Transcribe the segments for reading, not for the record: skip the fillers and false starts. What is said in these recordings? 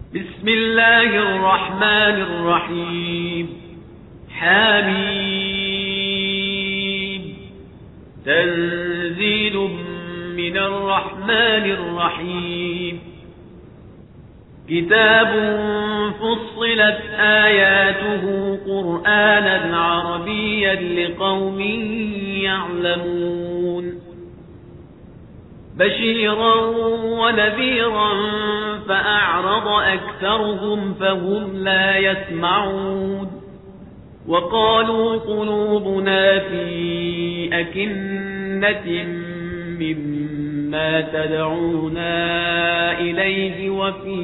بسم الله الرحمن الرحيم. حميم. تنزيل من الرحمن الرحيم. كتاب فصلت آياته قرآنا عربيا لقوم يعلمون. بشيرا ونذيرا فأعرض أكثرهم فهم لا يسمعون. وقالوا قلوبنا في أكنة مما تدعونا إليه وفي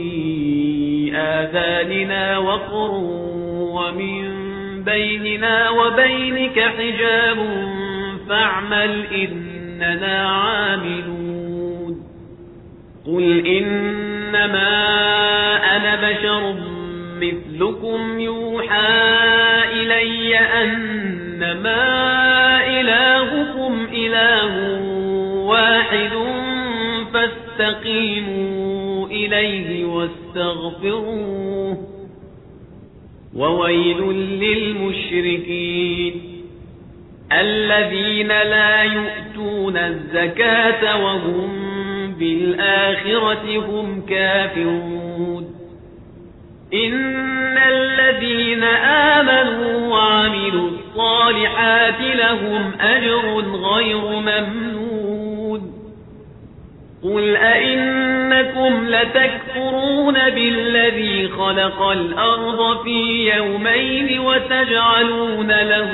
آذاننا وقر ومن بيننا وبينك حجاب فاعمل إننا عاملون. قل إنما أنا بشر مثلكم يوحى إلي أنما إلهكم إله واحد فاستقيموا إليه واستغفروه. وويل للمشركين الذين لا يؤتون الزكاة وهم بالآخرة هم كافرون. إن الذين آمنوا وعملوا الصالحات لهم أجر غير ممنون. قل أئنكم لتكفرون بالذي خلق الأرض في يومين وتجعلون له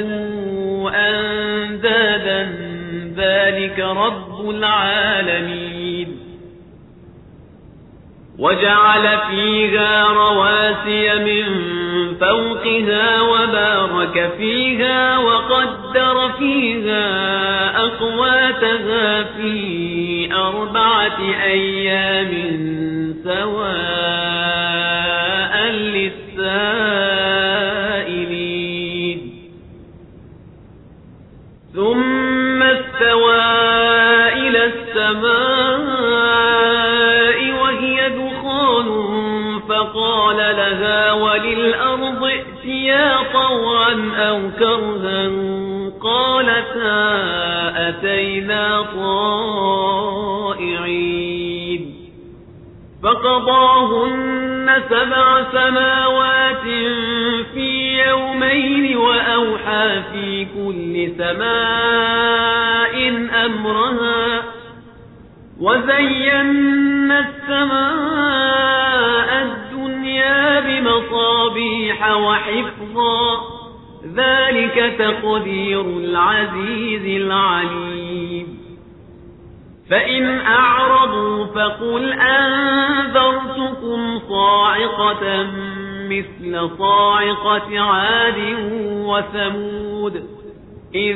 أندادا ذلك رب العالمين. وجعل فيها رواسي من فوقها وبارك فيها وقدر فيها أقواتها في 4 أيام سواء للسائلين. ثم استوى إلى السماء وهي دخان فقال لها وللأرض ائتيا طوعا أو كرها قالتا أتينا طائعين. فقضاهن 7 سماوات في يومين وأوحى في كل سماء أمرها وزينا السماء الدنيا بمصابيح وحفظا ذلك تقدير العزيز العليم. فإن أعرضوا فقل أنذرتكم صاعقة مثل صاعقة عاد وثمود إذ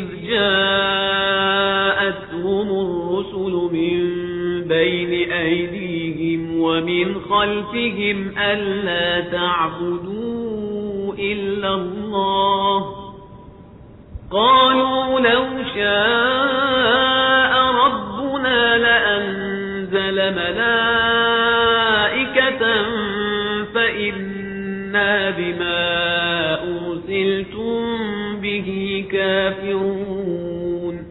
جاءتهم الرسل من بين أيديهم ومن خلفهم ألا تعبدوا إلا الله قالوا لو شاء ربنا لأنزل ملائكة فإنا بما أرسلتم به كافرون.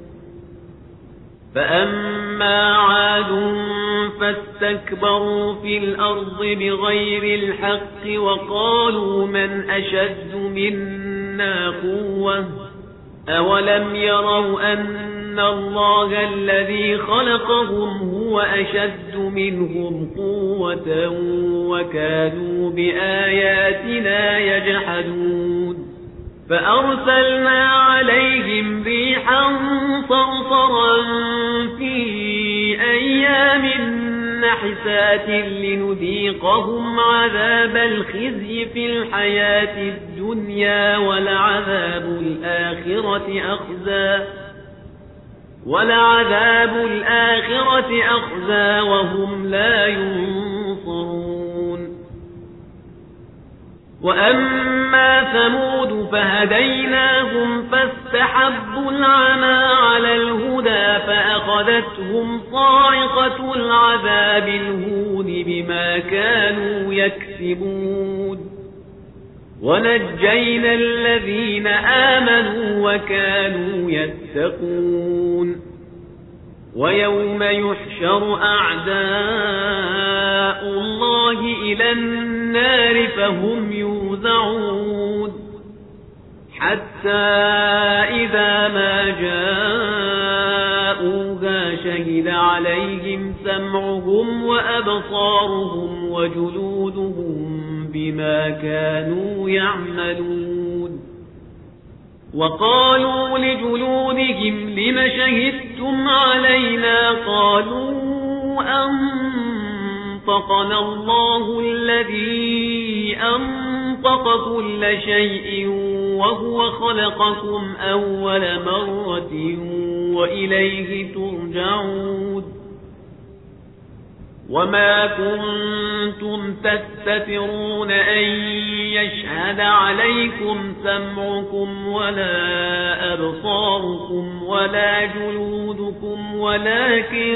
فأما عاد فاستكبروا في الأرض بغير الحق وقالوا من أشد منا قوة أولم يروا أن الله الذي خلقهم هو أشد منهم قوة وكانوا بآياتنا يجحدون. فأرسلنا عليهم ريحا صرصرا في أيام نحسات لنذيقهم عذاب الخزي في الحياة الدنيا ولعذاب الآخرة أخزى وهم لا ينصرون. وأما ثمود فهديناهم فاستحبوا العمى على الهدى فأخذتهم صاعقة العذاب الهون بما كانوا يكسبون. يكسبون ونجينا الذين آمنوا وكانوا يتقون ويوم يحشر أعداء الله إلى النار فهم يوزعون حتى إذا ما جاءوها شهد عليهم سمعهم وأبصارهم وجلودهم بما كانوا يعملون وقالوا لجلودهم لم شهدتم علينا قالوا أنطقنا الله الذي أنطق كل شيء وهو خلقكم أول مرة وإليه ترجعون وما كنتم تستترون أن يشهد عليكم سمعكم ولا أبصاركم ولا جلودكم ولكن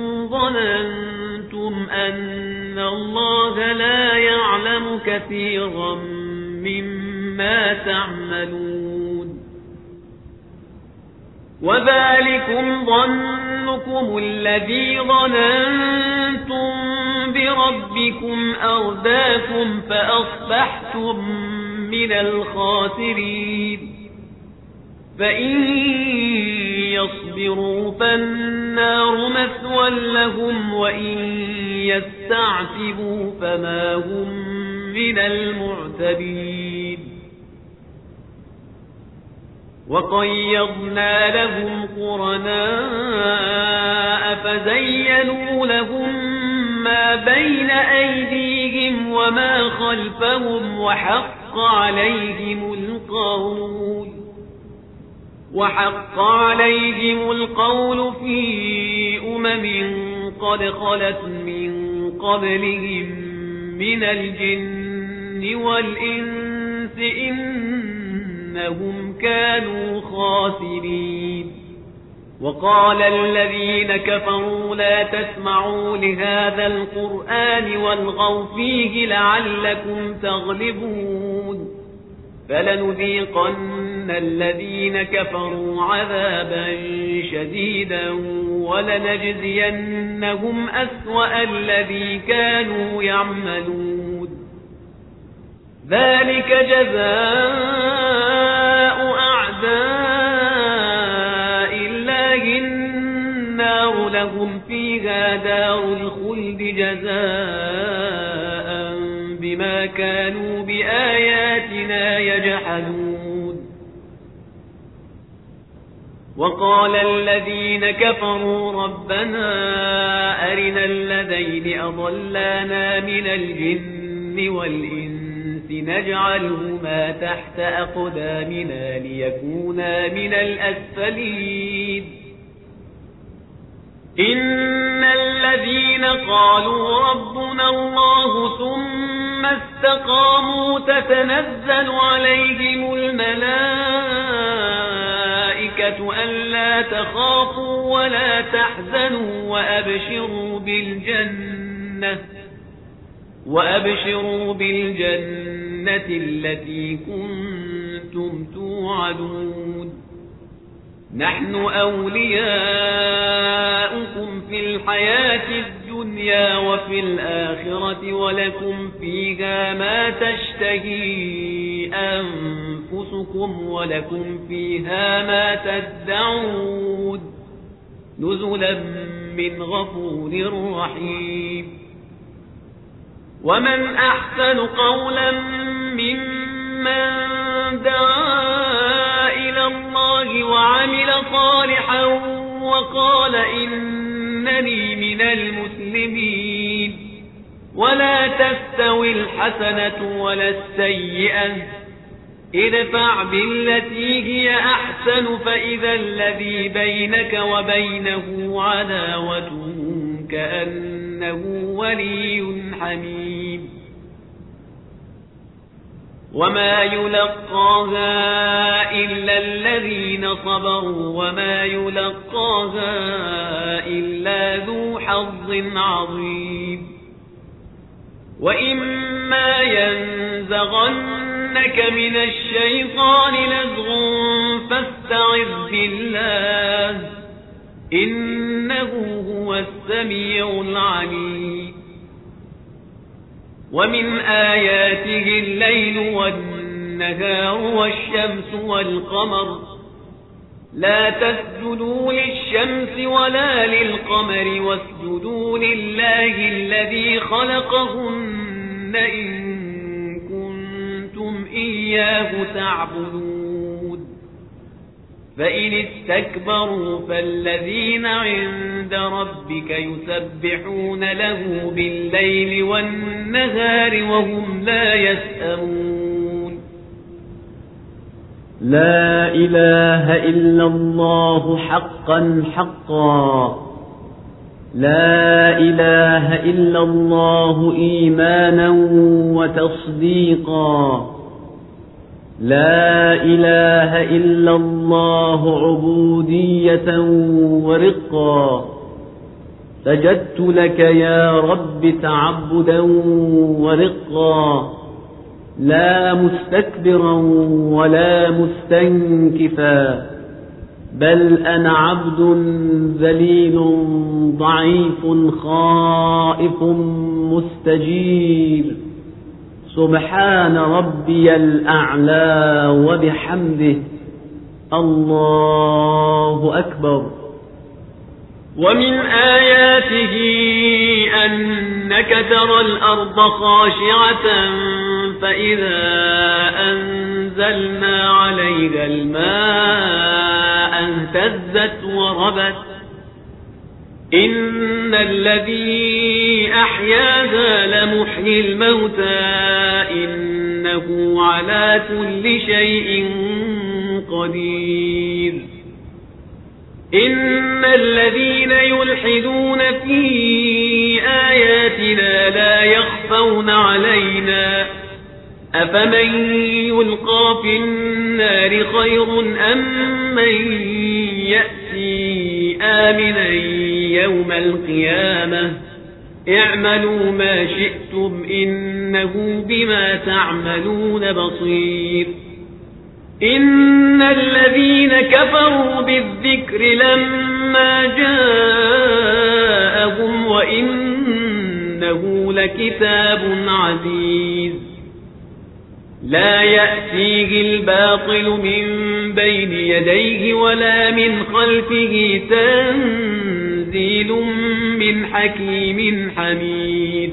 ظننتم أن الله لا يعلم كثيرا مما تعملون وذلكم ظنكم الذي ظننتم بربكم أرداكم فأصبحتم من الخاسرين فإن يصبروا فالنار مثوى لهم وإن يستعتبوا فما هم من المعتبين وقيضنا لهم قرناء فزينوا لهم ما بين أيديهم وما خلفهم وحق عليهم القول في قد خلت من قبلهم من الجن والإنس إنهم كانوا خاسرين وقال الذين كفروا لا تسمعوا لهذا القرآن والغوا فيه لعلكم تغلبون فلنذيقن الذين كفروا عذابا شديدا ولنجزينهم أسوأ الذي كانوا يعملون ذلك جزاء أعداء الله النار لهم فيها دار الخلد جزاء بما كانوا بآياتنا يجحدون وقال الذين كفروا ربنا أرنا الذين أضلانا من الجن والإنس نجعلهما تحت أقدامنا ليكونا من الأسفلين إن الذين قالوا ربنا الله ثم استقاموا تتنزل عليهم الملائكة ألا تخافوا ولا تحزنوا وأبشروا بالجنة التي كنتم توعدون نحن أولياؤكم في الحياة الدنيا وفي الآخرة ولكم فيها ما تشتهي أنفسكم ولكم فيها ما تدعون نزلا من غفور رحيم ومن أحسن قولا ممن دعا إلى الله وعمل صالحا وقال إنني من المسلمين ولا تستوي الحسنة ولا السيئة ادفع بالتي هي أحسن فإذا الذي بينك وبينه عداوة كأنه ولي حميم وما يلقاها إلا الذين صبروا وما يلقاها إلا ذو حظ عظيم وإما ينزغنك من الشيطان نزغ فاستعذ بالله إنه هو السميع العليم ومن آياته الليل والنهار والشمس والقمر لا تسجدوا للشمس ولا للقمر واسجدوا لله الذي خلقهن إن كنتم إياه تعبدون فإن استكبروا فالذين عند ربك يسبحون له بالليل والنهار وهم لا يسأمون لا إله إلا الله حقا حقا لا إله إلا الله إيمانا وتصديقا لا إله إلا الله عبودية ورقا سجدت لك يا رب تعبدا ورقا لا مستكبرا ولا مستنكفا بل أنا عبد ذليل ضعيف خائف مستجير سبحان ربي الأعلى وبحمده الله أكبر ومن آياته أنك ترى الأرض خاشعة فإذا أنزلنا عليها الماء اهتزت وربت إن الذي أحياها لمحيي الموتى إنه على كل شيء قدير إن الذين يلحدون في آياتنا لا يخفون علينا أفمن يلقى في النار خير أم من يأتي آمنا يوم القيامة اعملوا ما شئتم إنه بما تعملون بصير إن الذين كفروا بالذكر لما جاءهم وإنه لكتاب عزيز لا يأتيه الباطل من بين يديه ولا من خلفه تنزيل من حكيم حميد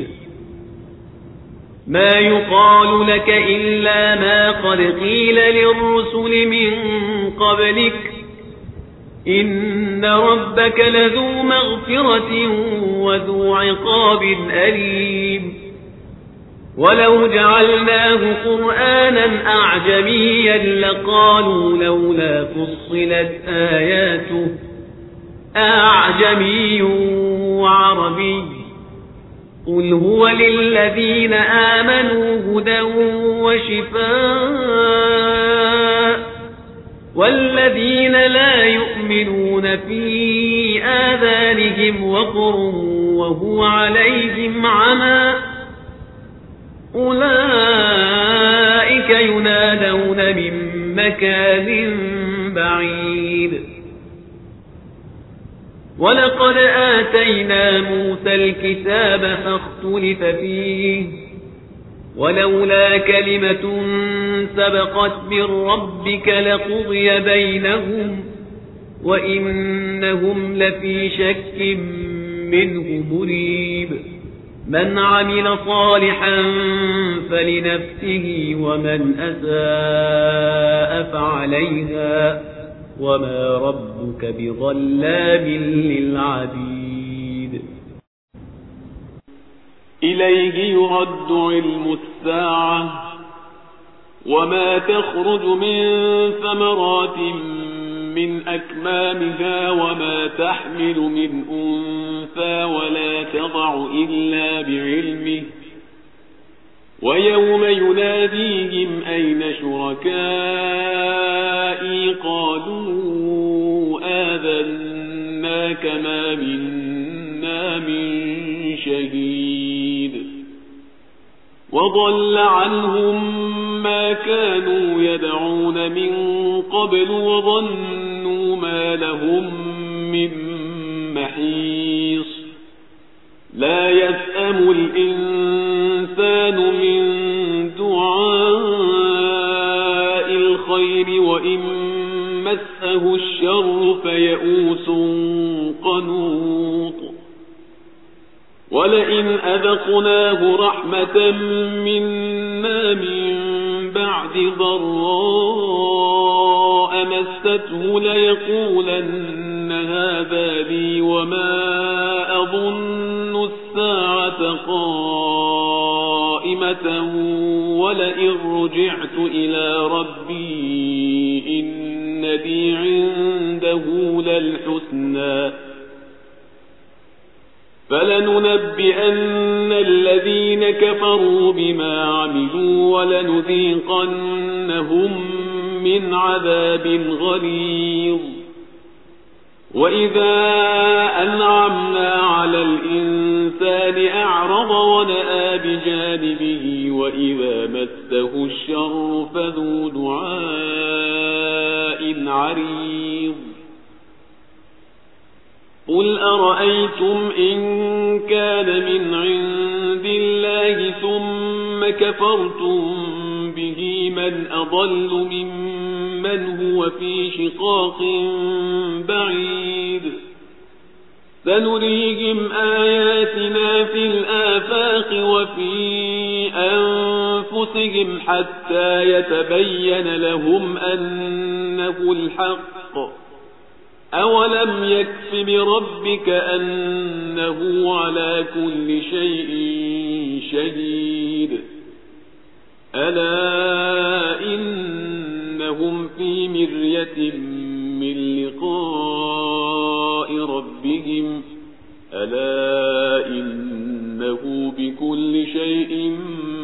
ما يقال لك إلا ما قد قيل للرسل من قبلك إن ربك لذو مغفرة وذو عقاب أليم ولو جعلناه قرآنا أعجميا لقالوا لولا فصلت آياته أعجمي وعربي قل هو للذين آمنوا هدى وشفاء والذين لا يؤمنون في آذانهم وقر وهو عليهم عمى أولئك ينادون من مكان بعيد ولقد آتينا موسى الكتاب فاختلف فيه ولولا كلمة سبقت من ربك لقضي بينهم وإنهم لفي شك منه مريب من عمل صالحا فلنفسه ومن أساء فعليها وما ربك بظلام للعبيد إليه يرد علم الساعة وما تخرج من ثمرات من أكمامها وما تحمل من أنثى ولا تضع إلا بعلمه ويوم يناديهم أين شركائي قالوا آذناك ما منا من شهيد وضل عنهم ما كانوا يدعون من قبل وظنوا ما لهم من محيص لا يسأم الإنسان من دعاء الخير وإن مسه الشر فيئوس قنوط ولئن أذقناه رحمة منا من بعد ضراء مسته ليقولن هذا لي وما أظن الساعة قائمة ولئن رجعت إلى ربي إن لي عنده للحسنى فلننبئن الذين كفروا بما عملوا ولنذيقنهم من عذاب غليظ وإذا أنعمنا على الإنسان أعرض ونأى بجانبه وإذا مسه الشر فذو دعاء عريض قل أرأيتم إن كان من عند الله ثم كفرتم به من أضل ممن هو في شقاق بعيد سنريهم آياتنا في الآفاق وفي أنفسهم حتى يتبين لهم أنه الحق أولم يكف بربك أنه على كل شيء شهيد ألا إنهم في مرية من لقاء ربهم ألا إنه بكل شيء